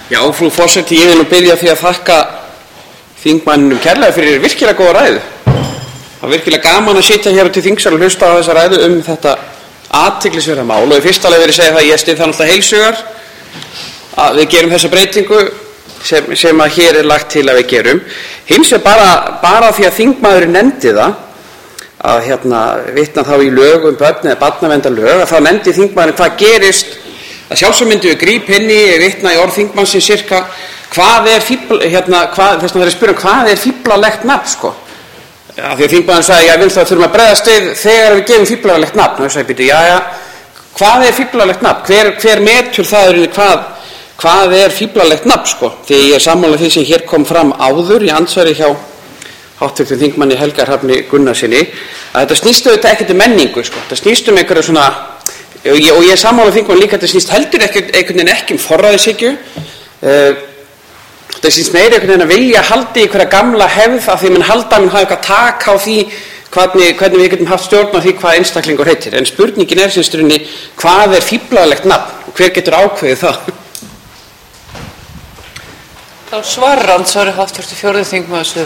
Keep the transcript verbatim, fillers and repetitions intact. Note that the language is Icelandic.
Já, frú forseti, ég vil nú byrja því að þakka þingmanninum kærlega fyrir virkilega góða ræðu. Það var virkilega gaman að sitja hér út í þingsal og hlusta á þessa ræðu um þetta athyglisverða mál og í fyrsta lagi vil ég segja það að ég styð það náttúrulega heils hugar að við gerum þessa breytingu sem, sem að hér er lagt til að við gerum. Hins er bara, bara því að þingmaðurinn nefndi það að hérna vitna þá í lög um börn eða barnaverndarlög að þá nefndi þingmaðurinn hvað gerist að sjálfsög myndum við grípa inn í vitna í orð þingmannsins sirka hvað er fíbl, hérna, hvað, þess vegna þeir spyrja hvað er fíblalegt nafn sko. Ja, því að þingmaðurinn sagði, ég vil það þurfum að bregðast við þegar við gefum fíblalegt nafn. Og ég sagði, býtu, já, já, hvað er fíblalegt nafn? Hver, hver metur það er hvað, hvað er fíblalegt nafn sko? Því ég er sammála því sem hér kom fram áður í andsvari hjá háttvirtum þingmanni Helga Hrafni Gunnarsinni að þetta snýst auðvitað ekkert um menningu sko. Þetta snýst um einhverju svona og ég, og ég er sammála þingmann líka þetta snýst heldur ekkert einhvern veginn ekki um forræðishyggju. Uh, þetta snýst meira einhvern veginn að vilja haldi í hverja gamla hefð af því að mann halda mann hafa eitthvað tak á því hvernig, hvernig við getum haft stjórn á því hvað einstaklingur heitir. En spurningin er sinnsturinn hvað er fíblalegt nafn og hver getur ákveðið það? Þá svarar andsvari háttvirtur fjórði þingmaður